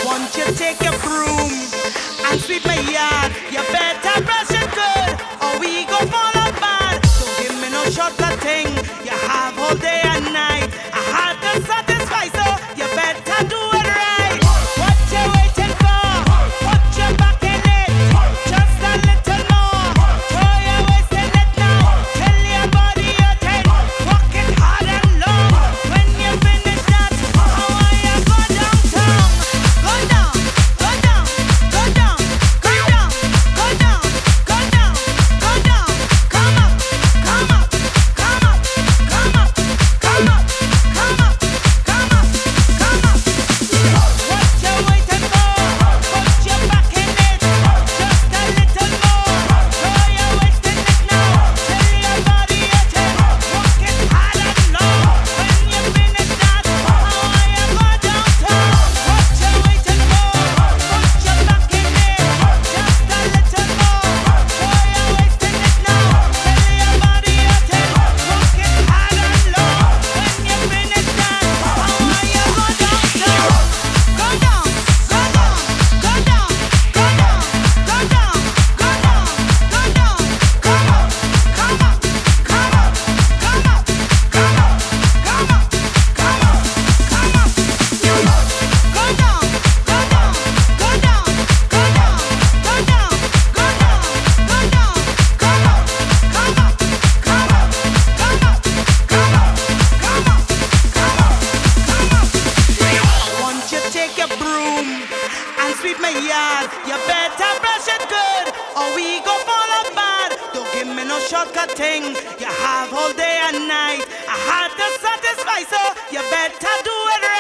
Once you take your broom and sweep my yard, you better brush it good, or we go fall apart. Don't give me no shortcut thing. You have all day and night. I had to satisfy, so you better do it right. What you waiting for? Put your back in it. Just a little more. Throw your waist in it now. Tell your body you're ten. Walk it hard and long. When you finish that, I want you go downtown. Go down, go down, go down, go down, go down, go down, go down. Come up, come up, come up, come up, come up, come up, come up, come up. What you waiting for? Put your back in it. Just a little more. Throw your waist in it now. Tell your body you're ten. Walk it hard and long. When you finish that, I want you go downtown. What you waiting for? Put your back in it. Just a little more. Throw your waist in it now. Tell your body you're ten. Walk it hard and long. When you finish that, I want you go downtown. Go down, go down, go down, go down, go down, go down, go down. Come up, come up, come up, come up, come up, come up, come up, come up. Go down, go down, go down, go down, go down, go down, go down. Come up, come up, come up, come up, come up, come up, come up, come up. Once you take your broom and sweep my yard, you better brush it good, or we go fall apart. Don't give me no shortcut thing. You have all day and night. I had to satisfy, so you better do it right.